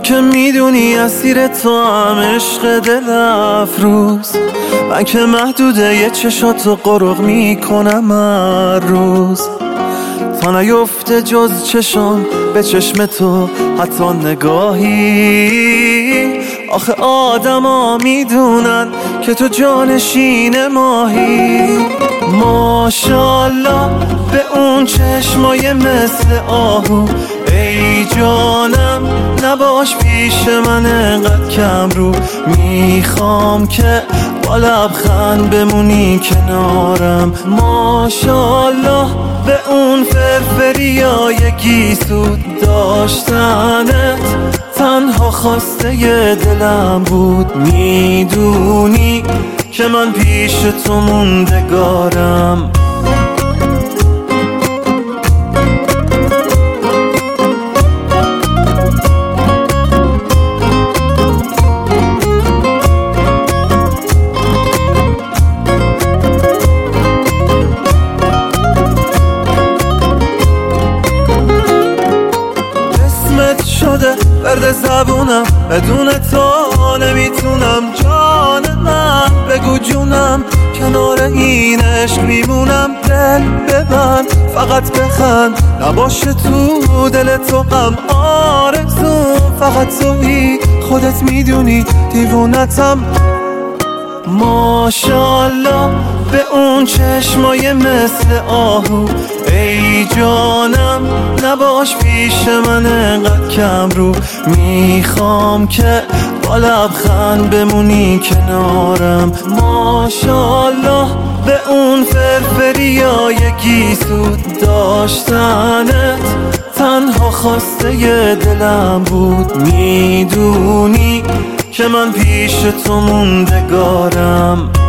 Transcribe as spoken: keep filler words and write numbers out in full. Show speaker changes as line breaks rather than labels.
که میدونی اسیر تو هم عشق دل افروز، من که محدوده یه چشاتو قرق میکنم هر روز، تا نیفته جز چشم به چشم تو حتی نگاهی. آخه آدم ها میدونن که تو جانشین ماهی. ماشالله به اون چشمای مثل آهو، ای جانم نباش پیش من انقدر کم رو. میخوام که با لبخند بمونی کنارم. ماشالله به اون فرفریای گیسود، داشتنت تنها خواسته ی دلم بود. میدونی که من پیش تو موندگارم. شده ورد زبونم، بدون تو نمیتونم. جان من بگو جونم، کنار این عشق میمونم. دل ببند فقط بخند، نباشه تو دل تو غم. آرزوم فقط تویی، خودت میدونی دیوونتم. ماشالله به اون چشمای مثل آهو، ای جانم نباش پیش من انقدر کم رو. میخوام که با لبخند بمونی کنارم. ماشالله به اون فرفریای گیسود، داشتنت تنها خواسته ی دلم بود. میدونی که من پیش تو موندگارم.